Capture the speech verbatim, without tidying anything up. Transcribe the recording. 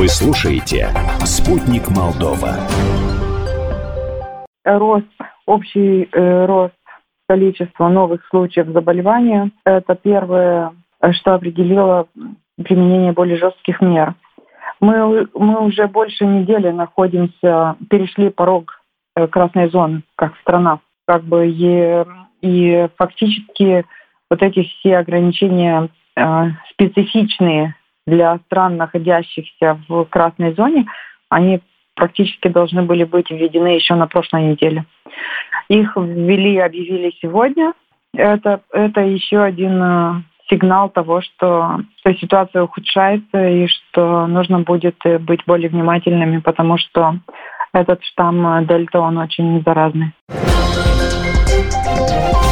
Вы слушаете «Спутник Молдова». Рост, общий э, рост количества новых случаев заболевания – это первое, что определило применение более жестких мер. Мы, мы уже больше недели находимся, перешли порог э, красной зоны, как страна. Как бы и, и фактически вот эти все ограничения э, специфичные для стран, находящихся в красной зоне, они практически должны были быть введены еще на прошлой неделе. Их ввели, объявили сегодня. Это, это еще один э, сигнал того, что, что ситуация ухудшается и что нужно будет быть более внимательными, потому что этот штамм Дельта, он очень заразный.